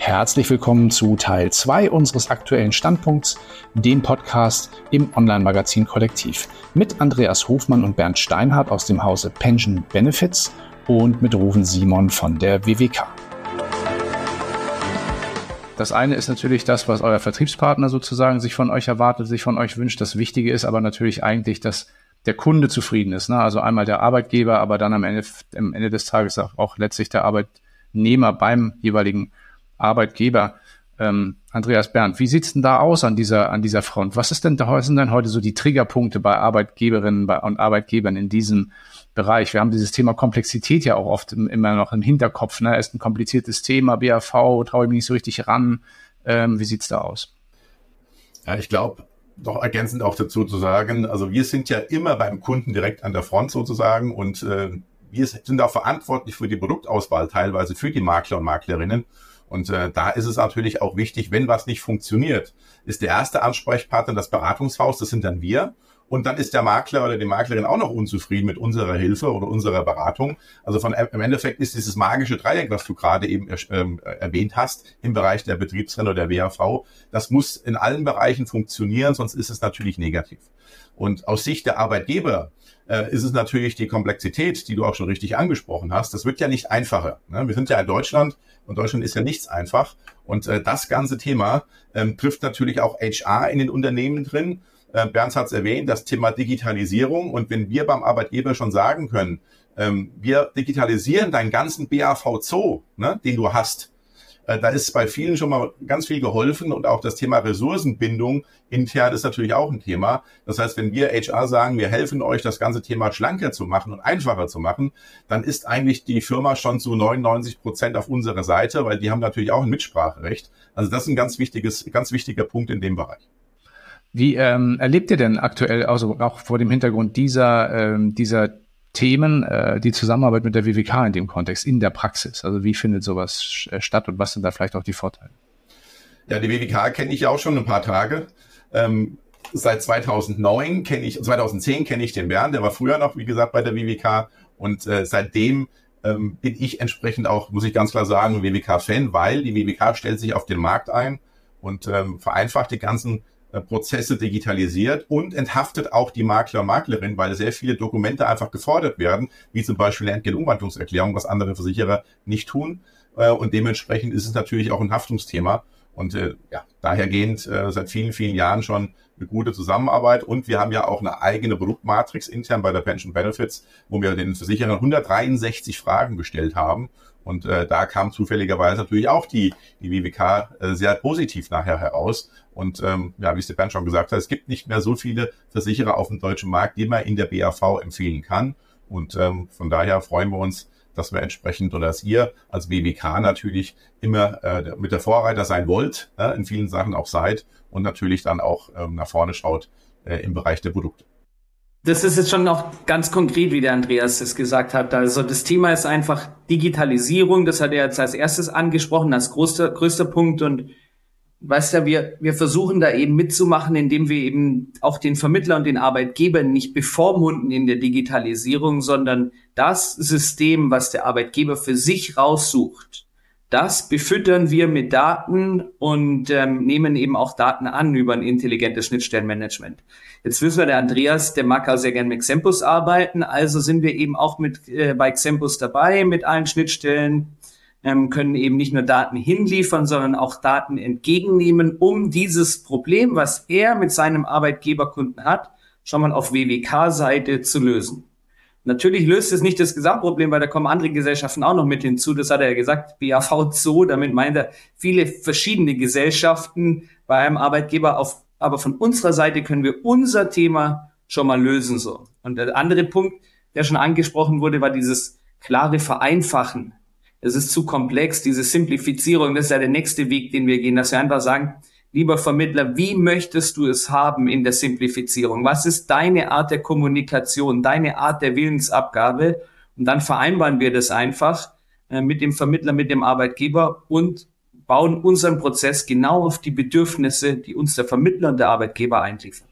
Herzlich willkommen zu Teil 2 unseres aktuellen Standpunkts, dem Podcast im Online-Magazin Kollektiv. Mit Andreas Hofmann und Bernd Steinhardt aus dem Hause Pension Benefits und mit Ruven Simon von der WWK. Das eine ist natürlich das, was euer Vertriebspartner sozusagen sich von euch erwartet, sich von euch wünscht. Das Wichtige ist aber natürlich eigentlich, dass der Kunde zufrieden ist, ne? Also einmal der Arbeitgeber, aber dann am Ende des Tages auch letztlich der Arbeitnehmer beim jeweiligen Arbeitgeber. Andreas, Bernd, wie sieht's denn da aus an dieser Front? Was sind denn heute so die Triggerpunkte bei Arbeitgeberinnen und Arbeitgebern in diesem Bereich? Wir haben dieses Thema Komplexität ja auch oft immer noch im Hinterkopf, ne? Ist ein kompliziertes Thema, BAV, traue ich mich nicht so richtig ran. Wie sieht's da aus? Ja, ich glaube, doch ergänzend auch dazu zu sagen, also wir sind ja immer beim Kunden direkt an der Front sozusagen und wir sind auch verantwortlich für die Produktauswahl, teilweise für die Makler und Maklerinnen. Und da ist es natürlich auch wichtig, wenn was nicht funktioniert, ist der erste Ansprechpartner das Beratungshaus, das sind dann wir. Und dann ist der Makler oder die Maklerin auch noch unzufrieden mit unserer Hilfe oder unserer Beratung. Also im Endeffekt ist dieses magische Dreieck, was du gerade eben erwähnt hast, im Bereich der Betriebsrente oder der WAV, das muss in allen Bereichen funktionieren, sonst ist es natürlich negativ. Und aus Sicht der Arbeitgeber ist es natürlich die Komplexität, die du auch schon richtig angesprochen hast. Das wird ja nicht einfacher, ne? Wir sind ja in Deutschland und Deutschland ist ja nichts einfach. Und das ganze Thema trifft natürlich auch HR in den Unternehmen drin. Bernd hat es erwähnt, das Thema Digitalisierung. Und wenn wir beim Arbeitgeber schon sagen können, wir digitalisieren deinen ganzen BAV-Zoo, ne, den du hast, da ist bei vielen schon mal ganz viel geholfen. Und auch das Thema Ressourcenbindung intern ist natürlich auch ein Thema. Das heißt, wenn wir HR sagen, wir helfen euch, das ganze Thema schlanker zu machen und einfacher zu machen, dann ist eigentlich die Firma schon zu 99% auf unserer Seite, weil die haben natürlich auch ein Mitspracherecht. Also das ist ein ganz wichtiger Punkt in dem Bereich. Wie erlebt ihr denn aktuell, also auch vor dem Hintergrund dieser Themen, die Zusammenarbeit mit der WWK in dem Kontext, in der Praxis? Also wie findet sowas statt und was sind da vielleicht auch die Vorteile? Ja, die WWK kenne ich ja auch schon ein paar Tage. Seit 2010 kenne ich den Bernd, der war früher noch, wie gesagt, bei der WWK und seitdem bin ich entsprechend auch, muss ich ganz klar sagen, WWK-Fan, weil die WWK stellt sich auf den Markt ein und vereinfacht die ganzen Prozesse, digitalisiert und enthaftet auch die Makler und Maklerin, weil sehr viele Dokumente einfach gefordert werden, wie zum Beispiel eine Entgeltumwandlungserklärung, was andere Versicherer nicht tun. Und dementsprechend ist es natürlich auch ein Haftungsthema. Und dahergehend seit vielen, vielen Jahren schon eine gute Zusammenarbeit. Und wir haben ja auch eine eigene Produktmatrix intern bei der Pension Benefits, wo wir den Versicherern 163 Fragen gestellt haben. Und da kam zufälligerweise natürlich auch die WWK sehr positiv nachher heraus. Und wie es der Bernd schon gesagt hat, es gibt nicht mehr so viele Versicherer auf dem deutschen Markt, die man in der BAV empfehlen kann. Und von daher freuen wir uns, dass wir entsprechend oder dass ihr als WWK natürlich immer mit der Vorreiter sein wollt, in vielen Sachen auch seid und natürlich dann auch nach vorne schaut im Bereich der Produkte. Das ist jetzt schon noch ganz konkret, wie der Andreas es gesagt hat. Also das Thema ist einfach Digitalisierung. Das hat er jetzt als erstes angesprochen, als größter Punkt. Und weißt ja, wir versuchen da eben mitzumachen, indem wir eben auch den Vermittler und den Arbeitgeber nicht bevormunden in der Digitalisierung, sondern das System, was der Arbeitgeber für sich raussucht, das befüttern wir mit Daten und nehmen eben auch Daten an über ein intelligentes Schnittstellenmanagement. Jetzt wissen wir, der Andreas, der mag auch sehr gerne mit Xempus arbeiten, also sind wir eben auch bei Xempus dabei mit allen Schnittstellen, können eben nicht nur Daten hinliefern, sondern auch Daten entgegennehmen, um dieses Problem, was er mit seinem Arbeitgeberkunden hat, schon mal auf WWK-Seite zu lösen. Natürlich löst es nicht das Gesamtproblem, weil da kommen andere Gesellschaften auch noch mit hinzu. Das hat er ja gesagt, BAV Zoo, damit meint er viele verschiedene Gesellschaften bei einem Arbeitgeber. Aber von unserer Seite können wir unser Thema schon mal lösen. So. Und der andere Punkt, der schon angesprochen wurde, war dieses klare Vereinfachen. Es ist zu komplex, diese Simplifizierung, das ist ja der nächste Weg, den wir gehen, dass wir einfach sagen, lieber Vermittler, wie möchtest du es haben in der Simplifizierung? Was ist deine Art der Kommunikation, deine Art der Willensabgabe? Und dann vereinbaren wir das einfach mit dem Vermittler, mit dem Arbeitgeber und bauen unseren Prozess genau auf die Bedürfnisse, die uns der Vermittler und der Arbeitgeber einliefern.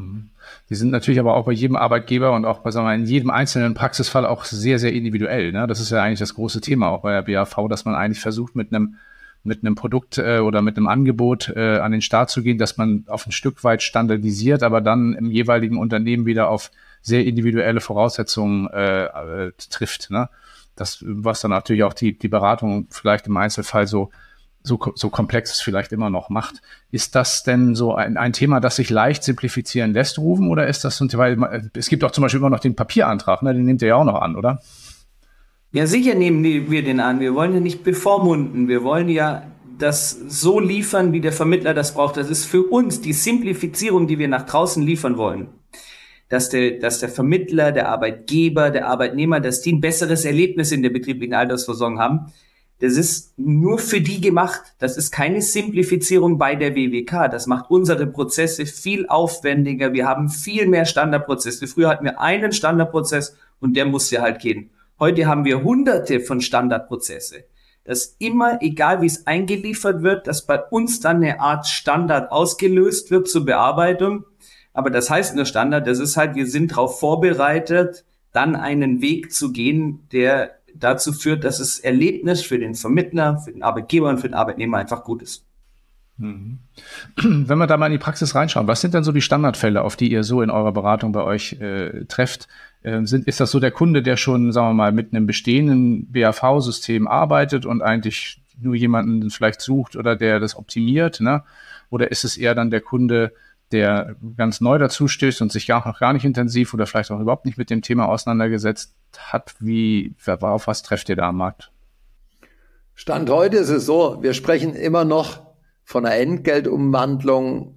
Die sind natürlich aber auch bei jedem Arbeitgeber und auch in jedem einzelnen Praxisfall auch sehr, sehr individuell, ne? Das ist ja eigentlich das große Thema auch bei der BAV, dass man eigentlich versucht, mit einem mit einem Produkt oder mit einem Angebot an den Start zu gehen, dass man auf ein Stück weit standardisiert, aber dann im jeweiligen Unternehmen wieder auf sehr individuelle Voraussetzungen trifft, ne? Das, was dann natürlich auch die Beratung vielleicht im Einzelfall so komplex es vielleicht immer noch macht. Ist das denn so ein Thema, das sich leicht simplifizieren lässt, Ruven, oder ist das so, weil es gibt auch zum Beispiel immer noch den Papierantrag, ne? Den nehmt ihr ja auch noch an, oder? Ja, sicher nehmen wir den an. Wir wollen ja nicht bevormunden. Wir wollen ja das so liefern, wie der Vermittler das braucht. Das ist für uns die Simplifizierung, die wir nach draußen liefern wollen. Dass der Vermittler, der Arbeitgeber, der Arbeitnehmer, dass die ein besseres Erlebnis in der betrieblichen Altersvorsorge haben. Das ist nur für die gemacht. Das ist keine Simplifizierung bei der WWK. Das macht unsere Prozesse viel aufwendiger. Wir haben viel mehr Standardprozesse. Früher hatten wir einen Standardprozess und der musste halt gehen. Heute haben wir hunderte von Standardprozesse. Dass immer, egal wie es eingeliefert wird, dass bei uns dann eine Art Standard ausgelöst wird zur Bearbeitung. Aber das heißt nur Standard, das ist halt, wir sind darauf vorbereitet, dann einen Weg zu gehen, der dazu führt, dass das Erlebnis für den Vermittler, für den Arbeitgeber und für den Arbeitnehmer einfach gut ist. Wenn wir da mal in die Praxis reinschauen, was sind denn so die Standardfälle, auf die ihr so in eurer Beratung bei euch trefft? Ist das so der Kunde, der schon, sagen wir mal, mit einem bestehenden BAV-System arbeitet und eigentlich nur jemanden vielleicht sucht oder der das optimiert, ne? Oder ist es eher dann der Kunde, der ganz neu dazu stößt und sich noch gar nicht intensiv oder vielleicht auch überhaupt nicht mit dem Thema auseinandergesetzt hat? Auf was trefft ihr da am Markt? Stand heute ist es so, wir sprechen immer noch von einer Entgeltumwandlung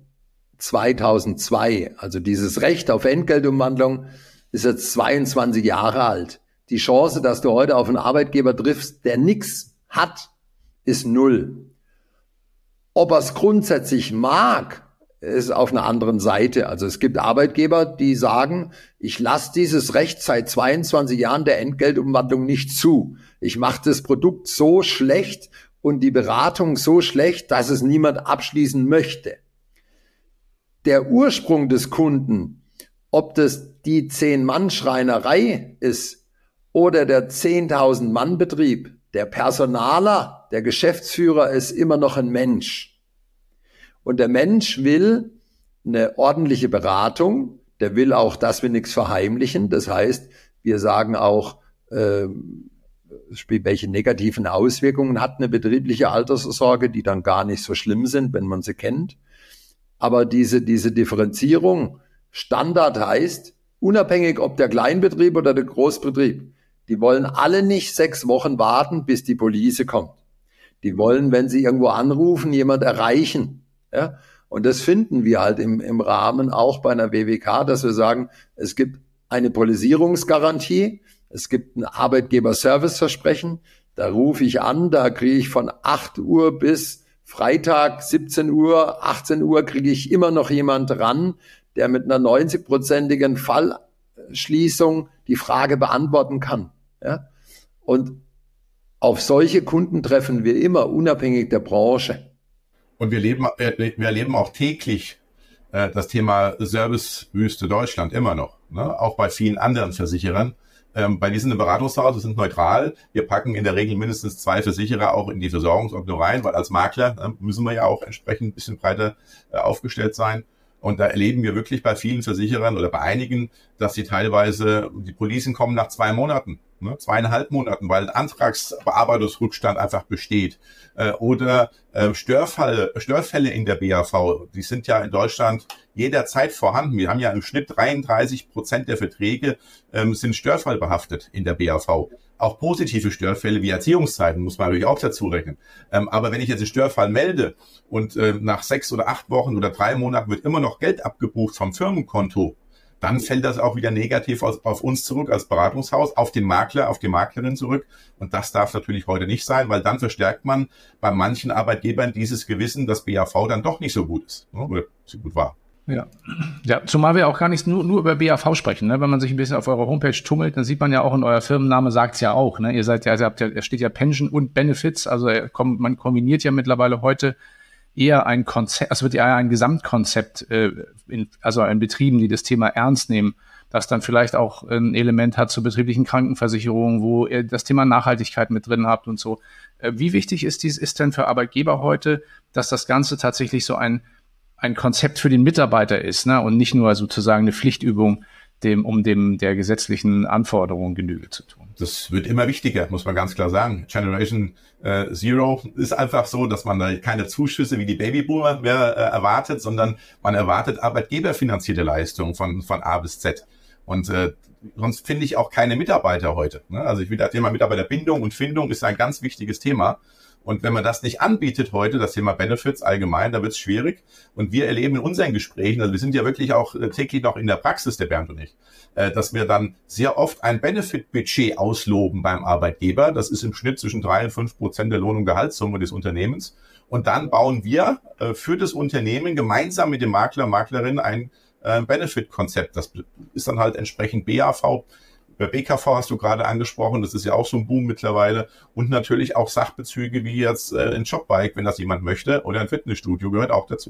2002. Also dieses Recht auf Entgeltumwandlung ist jetzt 22 Jahre alt. Die Chance, dass du heute auf einen Arbeitgeber triffst, der nichts hat, ist 0. Ob er es grundsätzlich mag, ist auf einer anderen Seite. Also es gibt Arbeitgeber, die sagen, ich lasse dieses Recht seit 22 Jahren der Entgeltumwandlung nicht zu. Ich mache das Produkt so schlecht und die Beratung so schlecht, dass es niemand abschließen möchte. Der Ursprung des Kunden, ob das die 10-Mann-Schreinerei ist oder der 10.000-Mann-Betrieb, der Personaler, der Geschäftsführer ist immer noch ein Mensch. Und der Mensch will eine ordentliche Beratung, der will auch, dass wir nichts verheimlichen. Das heißt, wir sagen auch, welche negativen Auswirkungen hat eine betriebliche Altersvorsorge, die dann gar nicht so schlimm sind, wenn man sie kennt. Aber diese Differenzierung, Standard heißt, unabhängig ob der Kleinbetrieb oder der Großbetrieb, die wollen alle nicht 6 Wochen warten, bis die Police kommt. Die wollen, wenn sie irgendwo anrufen, jemand erreichen. Ja? Und das finden wir halt im Rahmen auch bei einer WWK, dass wir sagen, es gibt eine Politisierungsgarantie, es gibt ein Arbeitgeber-Service-Versprechen, da rufe ich an, da kriege ich von 8 Uhr bis Freitag 17 Uhr, 18 Uhr kriege ich immer noch jemand ran, der mit einer 90-prozentigen Fallschließung die Frage beantworten kann. Ja? Und auf solche Kunden treffen wir immer, unabhängig der Branche. Und wir erleben auch täglich das Thema Servicewüste Deutschland immer noch, ne? Auch bei vielen anderen Versicherern. Bei diesen Beratungshausen sind neutral. Wir packen in der Regel mindestens 2 Versicherer auch in die Versorgungsordnung rein, weil als Makler müssen wir ja auch entsprechend ein bisschen breiter aufgestellt sein. Und da erleben wir wirklich bei vielen Versicherern oder bei einigen, dass die teilweise, die Policen kommen nach 2 Monaten, ne, 2,5 Monaten, weil ein Antragsbearbeitungsrückstand einfach besteht. Oder Störfälle in der BAV, die sind ja in Deutschland jederzeit vorhanden. Wir haben ja im Schnitt 33% der Verträge sind störfallbehaftet in der BAV. Auch positive Störfälle wie Erziehungszeiten muss man natürlich auch dazu rechnen. Aber wenn ich jetzt einen Störfall melde und nach 6 oder 8 Wochen oder 3 Monaten wird immer noch Geld abgebucht vom Firmenkonto, dann fällt das auch wieder negativ auf uns zurück als Beratungshaus, auf den Makler, auf die Maklerin zurück. Und das darf natürlich heute nicht sein, weil dann verstärkt man bei manchen Arbeitgebern dieses Gewissen, dass BAV dann doch nicht so gut ist, ne, oder so gut war. Ja, zumal wir auch gar nicht nur über BAV sprechen, ne? Wenn man sich ein bisschen auf eurer Homepage tummelt, dann sieht man ja auch, in euer Firmenname sagt's ja auch, ne? Ihr seid ja, da steht ja Pension und Benefits, also man kombiniert ja mittlerweile heute eher ein Konzept, es wird ja ein Gesamtkonzept, also in Betrieben, die das Thema ernst nehmen, das dann vielleicht auch ein Element hat zur betrieblichen Krankenversicherung, wo ihr das Thema Nachhaltigkeit mit drin habt und so. Wie wichtig ist denn für Arbeitgeber heute, dass das Ganze tatsächlich so ein Konzept für den Mitarbeiter ist, ne? Und nicht nur sozusagen eine Pflichtübung, um der gesetzlichen Anforderungen Genüge zu tun? Das wird immer wichtiger, muss man ganz klar sagen. Generation Zero ist einfach so, dass man da keine Zuschüsse wie die Babyboomer mehr erwartet, sondern man erwartet arbeitgeberfinanzierte Leistungen von A bis Z. Und sonst finde ich auch keine Mitarbeiter heute. Ne? Also ich will das Thema Mitarbeiterbindung und Findung ist ein ganz wichtiges Thema. Und wenn man das nicht anbietet heute, das Thema Benefits allgemein, da wird es schwierig. Und wir erleben in unseren Gesprächen, also wir sind ja wirklich auch täglich noch in der Praxis, der Bernd und ich, dass wir dann sehr oft ein Benefit-Budget ausloben beim Arbeitgeber. Das ist im Schnitt zwischen 3 und 5% der Lohn- und Gehaltssumme des Unternehmens. Und dann bauen wir für das Unternehmen gemeinsam mit dem Makler, Maklerin ein Benefit-Konzept. Das ist dann halt entsprechend BAV. Bei BKV hast du gerade angesprochen, das ist ja auch so ein Boom mittlerweile. Und natürlich auch Sachbezüge wie jetzt ein Jobbike, wenn das jemand möchte, oder ein Fitnessstudio gehört auch dazu.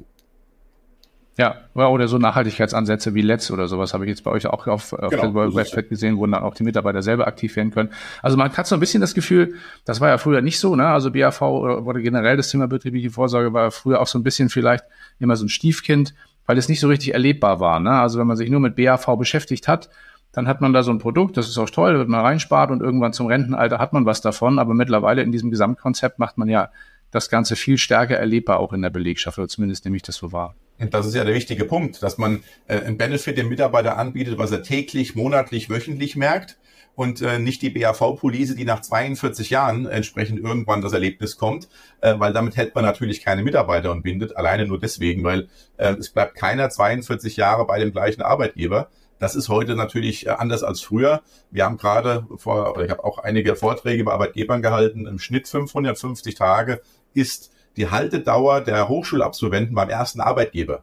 Ja, oder so Nachhaltigkeitsansätze wie Let's oder sowas habe ich jetzt bei euch auch auf der Website gesehen, wo dann auch die Mitarbeiter selber aktiv werden können. Also man hat so ein bisschen das Gefühl, das war ja früher nicht so, ne? Also BAV oder generell das Thema betriebliche Vorsorge war früher auch so ein bisschen vielleicht immer so ein Stiefkind, weil es nicht so richtig erlebbar war, ne? Also wenn man sich nur mit BAV beschäftigt hat, dann hat man da so ein Produkt, das ist auch toll, da wird man reinspart und irgendwann zum Rentenalter hat man was davon. Aber mittlerweile in diesem Gesamtkonzept macht man ja das Ganze viel stärker erlebbar auch in der Belegschaft, oder zumindest nehme ich das so wahr. Und das ist ja der wichtige Punkt, dass man ein Benefit dem Mitarbeiter anbietet, was er täglich, monatlich, wöchentlich merkt und nicht die BAV-Police, die nach 42 Jahren entsprechend irgendwann das Erlebnis kommt, weil damit hält man natürlich keine Mitarbeiter und bindet, alleine nur deswegen, weil es bleibt keiner 42 Jahre bei dem gleichen Arbeitgeber. Das ist heute natürlich anders als früher. Wir haben gerade ich habe auch einige Vorträge bei Arbeitgebern gehalten. Im Schnitt 550 Tage ist die Haltedauer der Hochschulabsolventen beim ersten Arbeitgeber.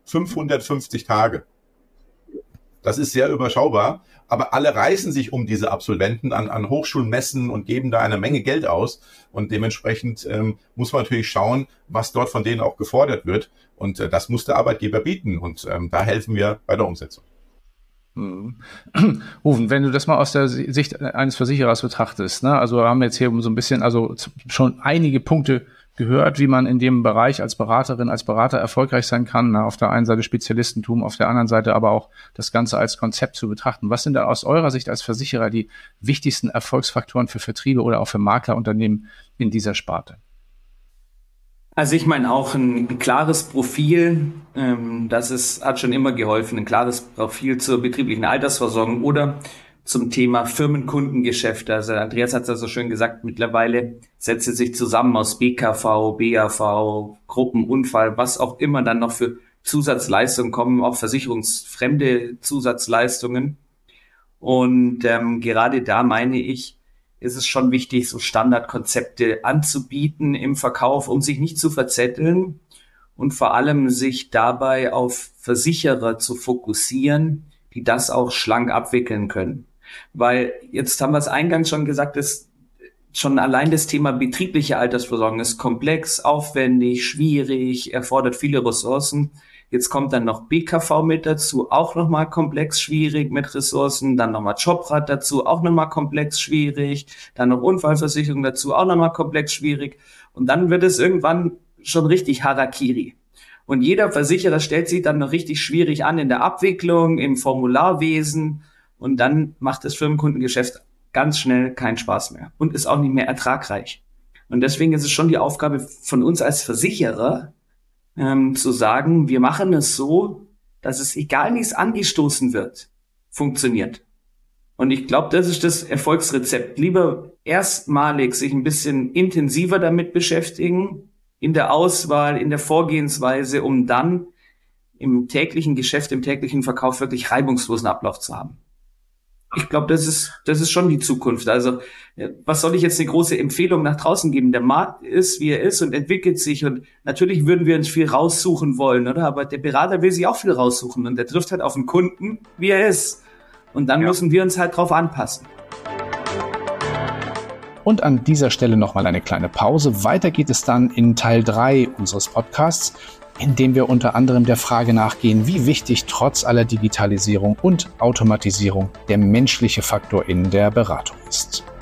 550 Tage. Das ist sehr überschaubar. Aber alle reißen sich um diese Absolventen an Hochschulmessen und geben da eine Menge Geld aus. Und dementsprechend muss man natürlich schauen, was dort von denen auch gefordert wird. Und das muss der Arbeitgeber bieten. Und da helfen wir bei der Umsetzung. Rufen, wenn du das mal aus der Sicht eines Versicherers betrachtest, ne? Also wir haben jetzt hier so ein bisschen, also schon einige Punkte gehört, wie man in dem Bereich als Beraterin, als Berater erfolgreich sein kann. Ne? Auf der einen Seite Spezialistentum, auf der anderen Seite aber auch das Ganze als Konzept zu betrachten. Was sind da aus eurer Sicht als Versicherer die wichtigsten Erfolgsfaktoren für Vertriebe oder auch für Maklerunternehmen in dieser Sparte? Also ich meine auch ein klares Profil, hat schon immer geholfen, ein klares Profil zur betrieblichen Altersversorgung oder zum Thema Firmenkundengeschäfte. Also Andreas hat es ja so schön gesagt, mittlerweile setzt es sich zusammen aus BKV, BAV, Gruppenunfall, was auch immer dann noch für Zusatzleistungen kommen, auch versicherungsfremde Zusatzleistungen. Und gerade da meine ich, ist es schon wichtig, so Standardkonzepte anzubieten im Verkauf, um sich nicht zu verzetteln und vor allem sich dabei auf Versicherer zu fokussieren, die das auch schlank abwickeln können. Weil jetzt haben wir es eingangs schon gesagt, dass schon allein das Thema betriebliche Altersversorgung ist komplex, aufwendig, schwierig, erfordert viele Ressourcen. Jetzt kommt dann noch BKV mit dazu, auch nochmal komplex, schwierig mit Ressourcen. Dann nochmal Jobrat dazu, auch nochmal komplex, schwierig. Dann noch Unfallversicherung dazu, auch nochmal komplex, schwierig. Und dann wird es irgendwann schon richtig Harakiri. Und jeder Versicherer stellt sich dann noch richtig schwierig an in der Abwicklung, im Formularwesen. Und dann macht das Firmenkundengeschäft ganz schnell keinen Spaß mehr und ist auch nicht mehr ertragreich. Und deswegen ist es schon die Aufgabe von uns als Versicherer, zu sagen, wir machen es so, dass es, egal wie es angestoßen wird, funktioniert. Und ich glaube, das ist das Erfolgsrezept. Lieber erstmalig sich ein bisschen intensiver damit beschäftigen, in der Auswahl, in der Vorgehensweise, um dann im täglichen Geschäft, im täglichen Verkauf wirklich reibungslosen Ablauf zu haben. Ich glaube, das ist schon die Zukunft. Also, was soll ich jetzt eine große Empfehlung nach draußen geben? Der Markt ist, wie er ist und entwickelt sich. Und natürlich würden wir uns viel raussuchen wollen, oder? Aber der Berater will sich auch viel raussuchen. Und der trifft halt auf den Kunden, wie er ist. Und dann müssen wir uns halt drauf anpassen. Und an dieser Stelle nochmal eine kleine Pause. Weiter geht es dann in Teil 3 unseres Podcasts. in dem wir unter anderem der Frage nachgehen, wie wichtig trotz aller Digitalisierung und Automatisierung der menschliche Faktor in der Beratung ist.